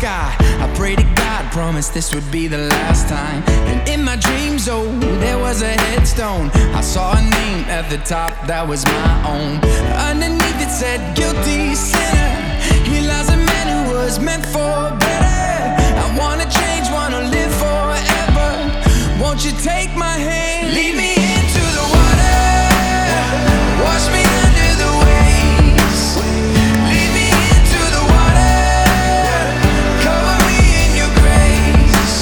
sky. I pray to God, promised this would be the last time. And in my dreams, oh, there was a headstone. I saw a name at the top that was my own. Underneath it said, guilty sinner. He lies a man who was meant for better. I wanna change, wanna live forever. Won't you take my hand? Lead me into the water. Wash me under the waves. Lead me into the water. Cover me in your grace.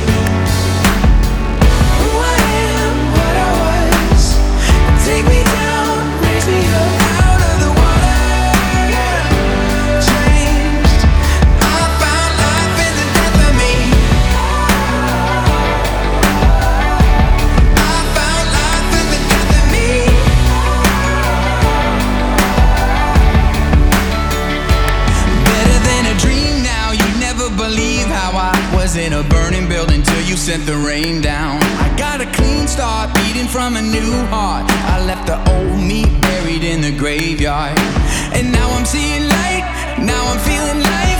Who I am, what I was. Take me down, raise me up out of the water. Changed. I found life in the death of me. I found life in the death of me. Better than a dream now. You never believe how I was in a burning building till you sent the rain down. I got a clean start, beating from a new heart. I left the old me buried in the graveyard. And now I'm seeing light, now I'm feeling life.